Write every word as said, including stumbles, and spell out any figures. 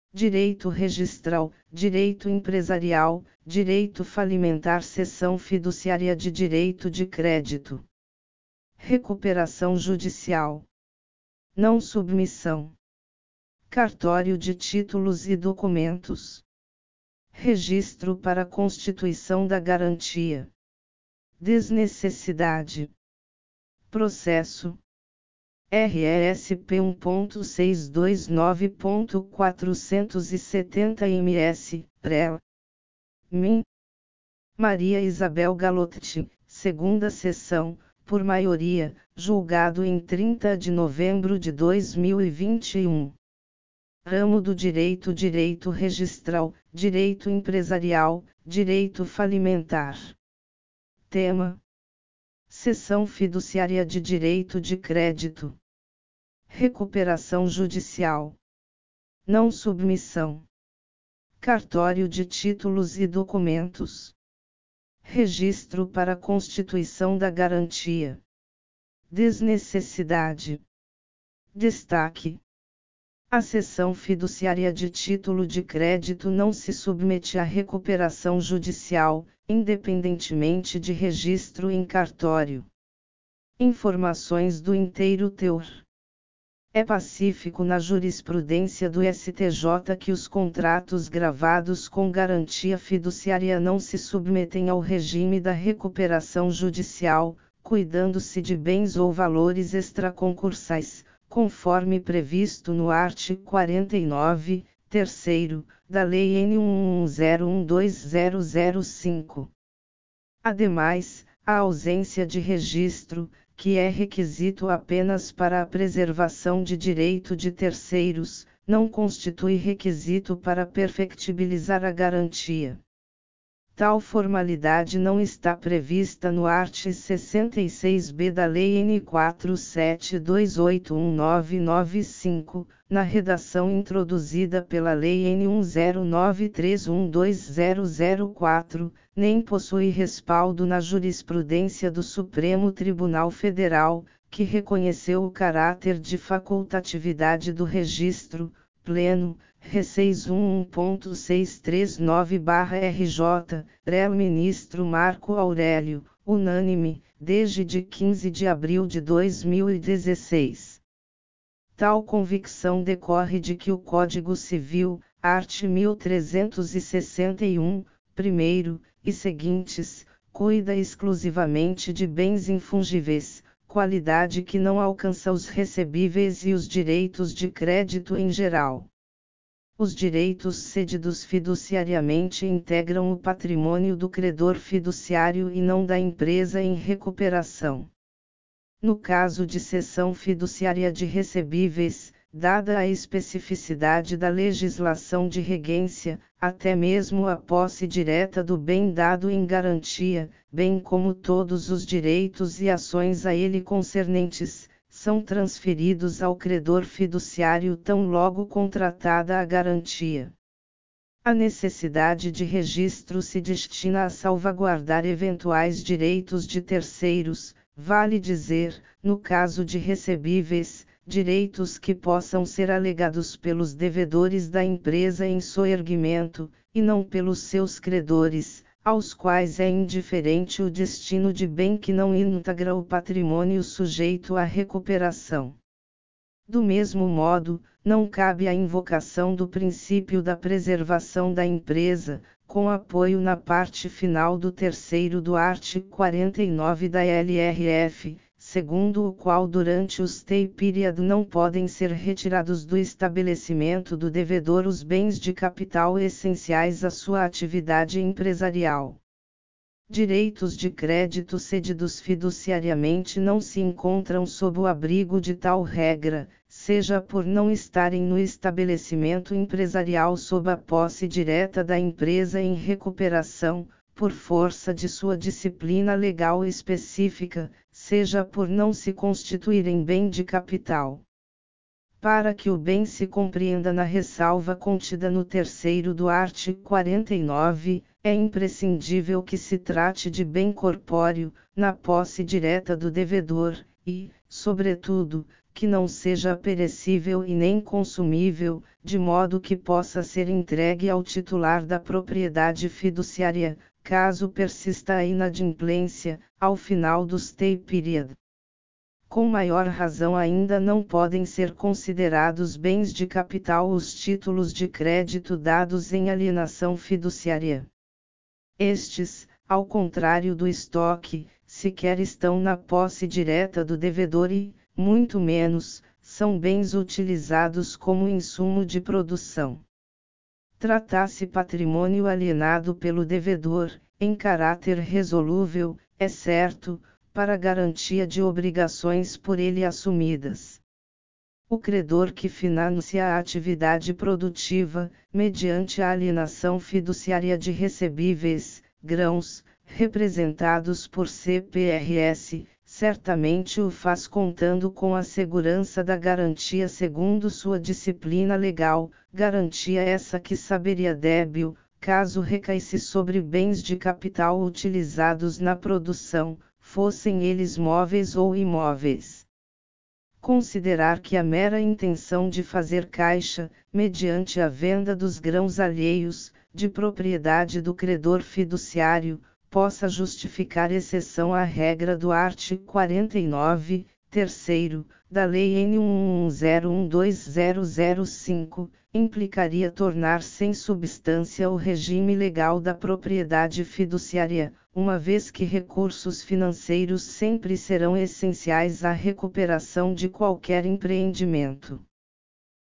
direito registral, direito empresarial, direito falimentar, cessão fiduciária de direito de crédito, recuperação judicial, não submissão, cartório de títulos e documentos, registro para constituição da garantia, desnecessidade, processo, R E S P um ponto seiscentos e vinte e nove ponto quatrocentos e setenta M S, P R E L. Min. Maria Isabel Galotti, segunda sessão, por maioria, julgado em trinta de novembro de dois mil e vinte e um. Ramo do Direito: Direito Registral, Direito Empresarial, Direito Falimentar. Tema: Cessão fiduciária de direito de crédito, recuperação judicial, não submissão, cartório de títulos e documentos, registro para constituição da garantia, desnecessidade. Destaque: a cessão fiduciária de título de crédito não se submete à recuperação judicial, independentemente de registro em cartório. Informações do inteiro teor. É pacífico na jurisprudência do S T J que os contratos gravados com garantia fiduciária não se submetem ao regime da recuperação judicial, cuidando-se de bens ou valores extraconcursais, conforme previsto no artigo quarenta e nove, terceiro, da Lei N um um zero um dois zero zero cinco. Ademais, a ausência de registro, que é requisito apenas para a preservação de direito de terceiros, não constitui requisito para perfectibilizar a garantia. Tal formalidade não está prevista no artigo sessenta e seis B da Lei N quatro sete dois oito um nove nove cinco, na redação introduzida pela Lei N um zero nove três um dois zero zero quatro, nem possui respaldo na jurisprudência do Supremo Tribunal Federal, que reconheceu o caráter de facultatividade do registro, pleno, R seiscentos e onze ponto seiscentos e trinta e nove barra R J, R E L Ministro Marco Aurélio, unânime, desde de quinze de abril de dois mil e dezesseis. Tal convicção decorre de que o Código Civil, art. mil trezentos e sessenta e um, primeiro, e seguintes, cuida exclusivamente de bens infungíveis, qualidade que não alcança os recebíveis e os direitos de crédito em geral. Os direitos cedidos fiduciariamente integram o patrimônio do credor fiduciário e não da empresa em recuperação. No caso de cessão fiduciária de recebíveis, dada a especificidade da legislação de regência, até mesmo a posse direta do bem dado em garantia, bem como todos os direitos e ações a ele concernentes, são transferidos ao credor fiduciário tão logo contratada a garantia. A necessidade de registro se destina a salvaguardar eventuais direitos de terceiros, vale dizer, no caso de recebíveis, direitos que possam ser alegados pelos devedores da empresa em soerguimento, e não pelos seus credores, aos quais é indiferente o destino de bem que não integra o patrimônio sujeito à recuperação. Do mesmo modo, não cabe a invocação do princípio da preservação da empresa, com apoio na parte final do terceiro do artigo quarenta e nove da L R F, segundo o qual durante o stay period não podem ser retirados do estabelecimento do devedor os bens de capital essenciais à sua atividade empresarial. Direitos de crédito cedidos fiduciariamente não se encontram sob o abrigo de tal regra, seja por não estarem no estabelecimento empresarial sob a posse direta da empresa em recuperação, por força de sua disciplina legal específica, seja por não se constituírem bem de capital. Para que o bem se compreenda na ressalva contida no terceiro do artigo quarenta e nove, é imprescindível que se trate de bem corpóreo, na posse direta do devedor, e, sobretudo, que não seja perecível e nem consumível, de modo que possa ser entregue ao titular da propriedade fiduciária, caso persista a inadimplência, ao final do stay period. Com maior razão ainda não podem ser considerados bens de capital os títulos de crédito dados em alienação fiduciária. Estes, ao contrário do estoque, sequer estão na posse direta do devedor e, muito menos, são bens utilizados como insumo de produção. Trata-se patrimônio alienado pelo devedor, em caráter resolúvel, é certo, para garantia de obrigações por ele assumidas. O credor que financia a atividade produtiva, mediante a alienação fiduciária de recebíveis, grãos, representados por C P R S, certamente o faz contando com a segurança da garantia segundo sua disciplina legal, garantia essa que saberia débil, caso recaísse sobre bens de capital utilizados na produção, fossem eles móveis ou imóveis. Considerar que a mera intenção de fazer caixa, mediante a venda dos grãos alheios, de propriedade do credor fiduciário, possa justificar exceção à regra do artigo quarenta e nove, terceiro, da Lei N um um zero um dois zero zero cinco, implicaria tornar sem substância o regime legal da propriedade fiduciária, uma vez que recursos financeiros sempre serão essenciais à recuperação de qualquer empreendimento.